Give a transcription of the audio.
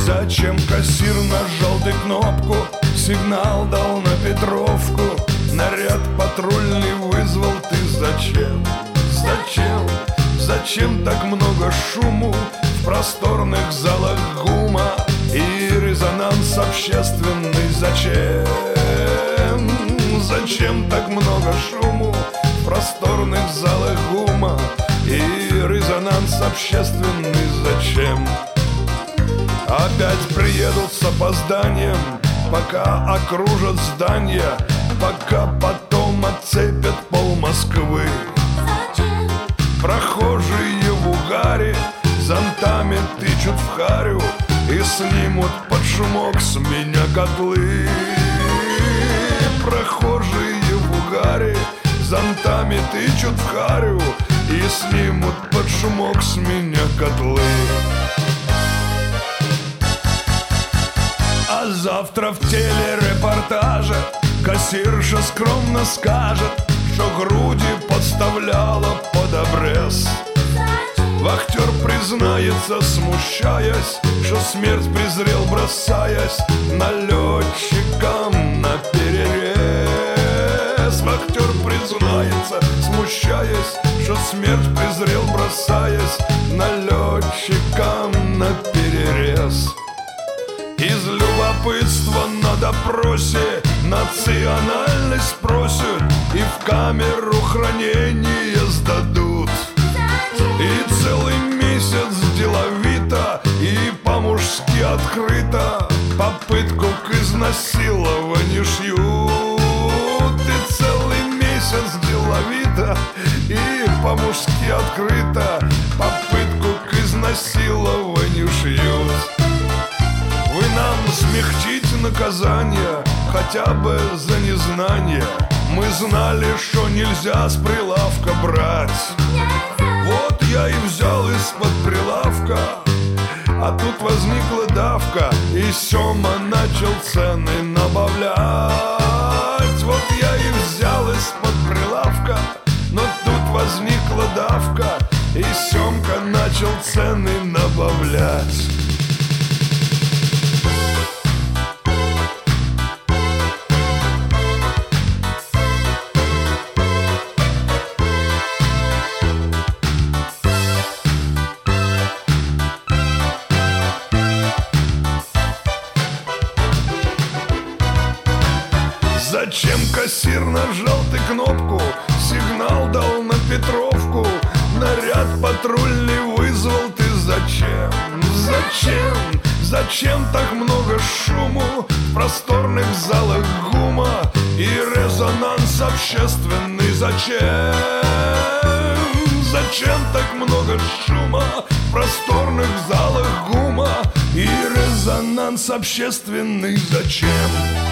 Зачем кассир нажал ты кнопку, сигнал дал на Петровку, наряд патрульный вызвал ты зачем? Зачем? Зачем так много шуму в просторных залах ГУМа и резонанс общественный? Зачем? Зачем так много шуму в просторных залах ГУМа и резонанс общественный? Зачем? Опять приедут с опозданием, пока окружат здания, пока потом отцепят пол Москвы. Прохожие в угаре зонтами тычут в харю и снимут под шумок с меня котлы. Прохожие в угаре зонтами тычут в харю и снимут под шумок с меня котлы. А завтра в телерепортаже кассирша скромно скажет, что груди подставляла под обрез. Вахтер признается, смущаясь, что смерть презрел, бросаясь налетчикам на перерез. Вахтер признается, смущаясь, что смерть презрел, бросаясь налетчикам на перерез. Из любопытства на допросе национальность спросят и в камеру хранения сдадут. И целый месяц деловито и по-мужски открыто попытку к изнасилованию шьют. И целый месяц деловито и по-мужски открыто попытку к изнасилованию шьют. Вы нам смягчите наказание хотя бы за незнание. Мы знали, что нельзя с прилавка брать. Вот я и взял из-под прилавка, а тут возникла давка, и Сёма начал цены набавлять. Вот я и взял из-под прилавка, но тут возникла давка, и Сёмка начал цены набавлять. Зачем кассир нажал ты кнопку, сигнал дал на Петровку, наряд патрульный вызвал ты зачем? Зачем? Зачем так много шуму в просторных залах ГУМа и резонанс общественный? Зачем? Зачем так много шума в просторных залах ГУМа и резонанс общественный? Зачем?